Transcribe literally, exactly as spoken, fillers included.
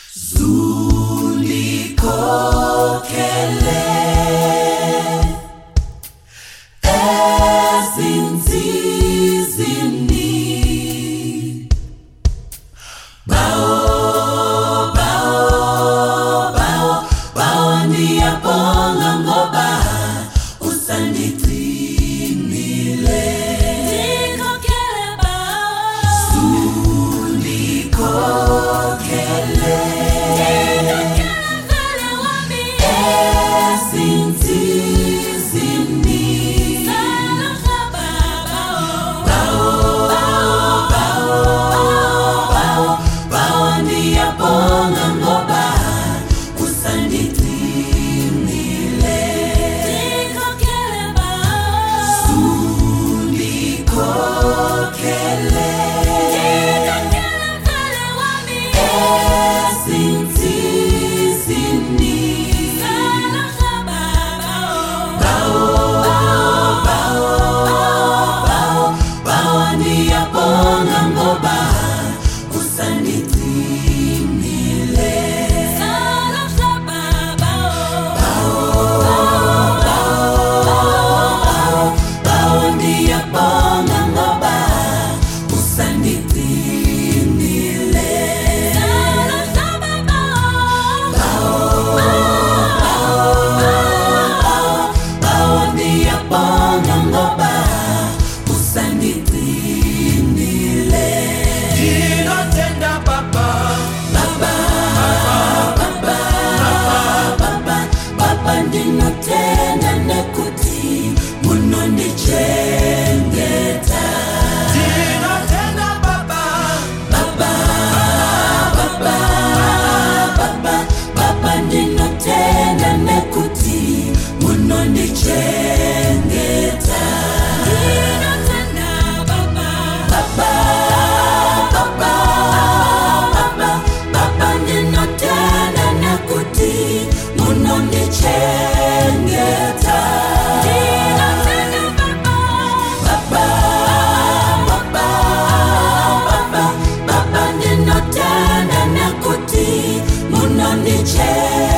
Zulikokele ezinsizini bao bao bao bao ndiyabonga ngoba usandigcinile. Ndikokele bao Zulikokele ndinotenda nekuti munondichengeta. Ndinotenda baba baba baba baba baba ndinotenda nekuti munondichengeta. Ndinotenda baba baba baba baba baba ndinotenda nekuti munondichengeta. Ndinotenda baba baba baba baba ndinotenda nekuti munondichengeta.